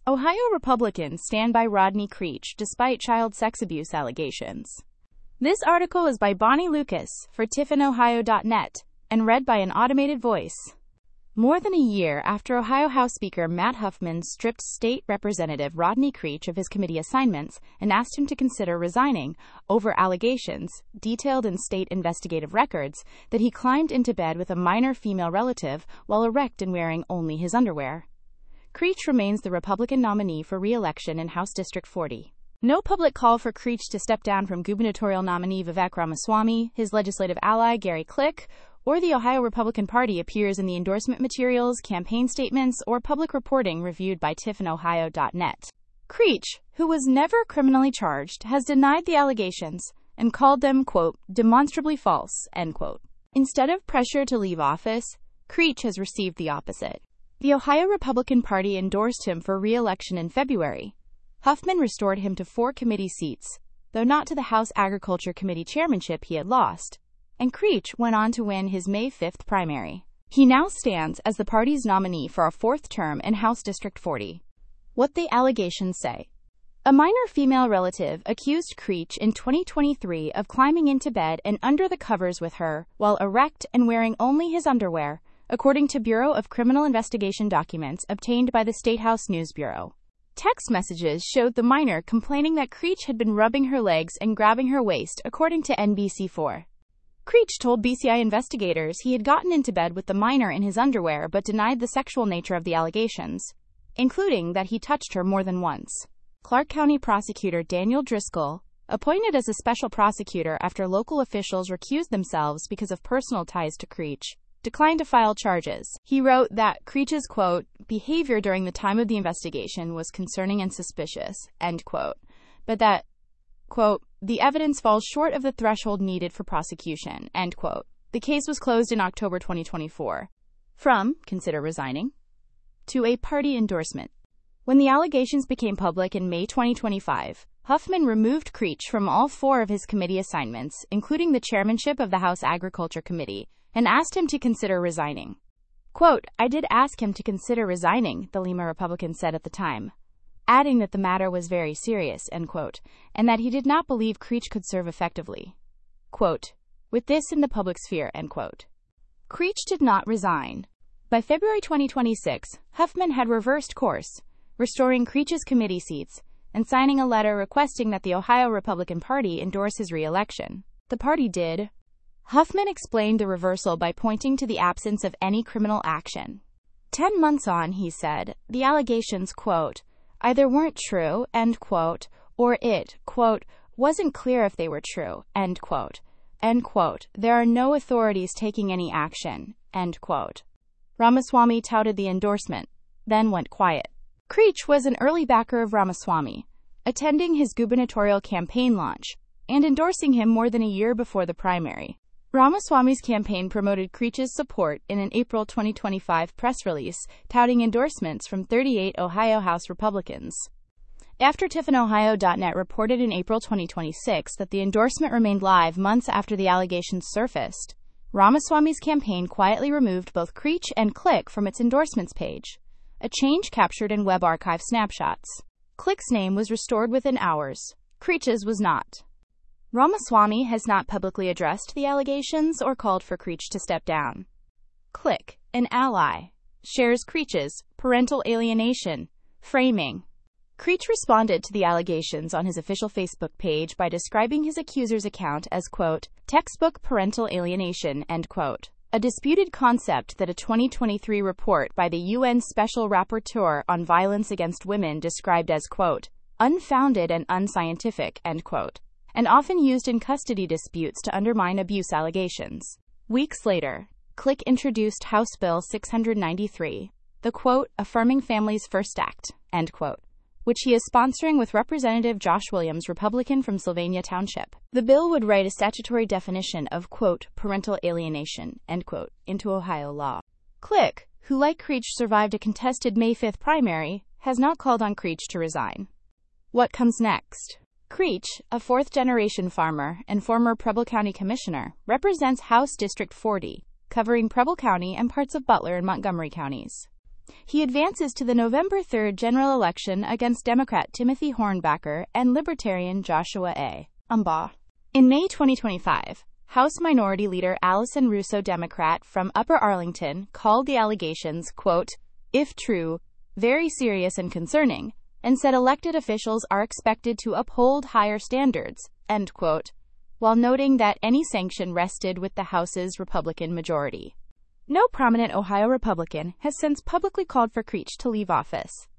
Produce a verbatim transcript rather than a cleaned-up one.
Ohio Republicans stand by Rodney Creech despite child sex abuse allegations. This article is by Bonnie Lucas for Tiffin Ohio dot net and read by an automated voice. More than a year after Ohio House Speaker Matt Huffman stripped State Representative Rodney Creech of his committee assignments and asked him to consider resigning over allegations, detailed in state investigative records, that he climbed into bed with a minor female relative while erect and wearing only his underwear. Creech remains the Republican nominee for re-election in House District forty. No public call for Creech to step down from gubernatorial nominee Vivek Ramaswamy, his legislative ally Gary Click, or the Ohio Republican Party appears in the endorsement materials, campaign statements, or public reporting reviewed by Tiffin Ohio dot net. Creech, who was never criminally charged, has denied the allegations and called them, quote, demonstrably false, end quote. Instead of pressure to leave office, Creech has received the opposite. The Ohio Republican Party endorsed him for re-election in February. Huffman restored him to four committee seats, though not to the House Agriculture Committee chairmanship he had lost, and Creech went on to win his May fifth primary. He now stands as the party's nominee for a fourth term in House District forty. What the allegations say. A minor female relative accused Creech in twenty twenty-three of climbing into bed and under the covers with her while erect and wearing only his underwear, according to Bureau of Criminal Investigation documents obtained by the State House News Bureau. Text messages showed the minor complaining that Creech had been rubbing her legs and grabbing her waist, according to N B C four. Creech told B C I investigators he had gotten into bed with the minor in his underwear but denied the sexual nature of the allegations, including that he touched her more than once. Clark County prosecutor Daniel Driscoll, appointed as a special prosecutor after local officials recused themselves because of personal ties to Creech, declined to file charges. He wrote that Creech's, quote, behavior during the time of the investigation was concerning and suspicious, end quote, but that, quote, the evidence falls short of the threshold needed for prosecution, end quote. The case was closed in October twenty twenty-four. From consider resigning to a party endorsement. When the allegations became public in May twenty twenty-five, Huffman removed Creech from all four of his committee assignments, including the chairmanship of the House Agriculture Committee, and asked him to consider resigning. Quote, I did ask him to consider resigning, the Lima Republican said at the time, adding that the matter was very serious, end quote, and that he did not believe Creech could serve effectively. Quote, with this in the public sphere, end quote. Creech did not resign. By February twenty twenty-six, Huffman had reversed course, restoring Creech's committee seats and signing a letter requesting that the Ohio Republican Party endorse his re-election. The party did. Huffman explained the reversal by pointing to the absence of any criminal action. Ten months on, he said, the allegations, quote, either weren't true, end quote, or it, quote, wasn't clear if they were true, end quote, end quote. There are no authorities taking any action, end quote. Ramaswamy touted the endorsement, then went quiet. Creech was an early backer of Ramaswamy, attending his gubernatorial campaign launch and endorsing him more than a year before the primary. Ramaswamy's campaign promoted Creech's support in an April twenty twenty-five press release touting endorsements from thirty-eight Ohio House Republicans. After Tiffin Ohio dot net reported in April twenty twenty-six that the endorsement remained live months after the allegations surfaced, Ramaswamy's campaign quietly removed both Creech and Click from its endorsements page, a change captured in Web Archive snapshots. Click's name was restored within hours. Creech's was not. Ramaswamy has not publicly addressed the allegations or called for Creech to step down. Click, an ally, shares Creech's parental alienation framing. Creech responded to the allegations on his official Facebook page by describing his accuser's account as, quote, textbook parental alienation, end quote, a disputed concept that a twenty twenty-three report by the U N Special Rapporteur on Violence Against Women described as, quote, unfounded and unscientific, end quote, and often used in custody disputes to undermine abuse allegations. Weeks later, Click introduced House Bill six ninety-three, the, quote, affirming families first act, end quote, which he is sponsoring with Representative Josh Williams, Republican from Sylvania Township. The bill would write a statutory definition of, quote, parental alienation, end quote, into Ohio law. Click, who like Creech survived a contested May fifth primary, has not called on Creech to resign. What comes next? Creech, a fourth-generation farmer and former Preble County Commissioner, represents House District forty, covering Preble County and parts of Butler and Montgomery counties. He advances to the November third general election against Democrat Timothy Hornbacher and Libertarian Joshua A. Umbaugh. In May twenty twenty-five, House Minority Leader Allison Russo, Democrat from Upper Arlington, called the allegations, quote, "if true, very serious and concerning," and said elected officials are expected to uphold higher standards, end quote, while noting that any sanction rested with the House's Republican majority. No prominent Ohio Republican has since publicly called for Creech to leave office.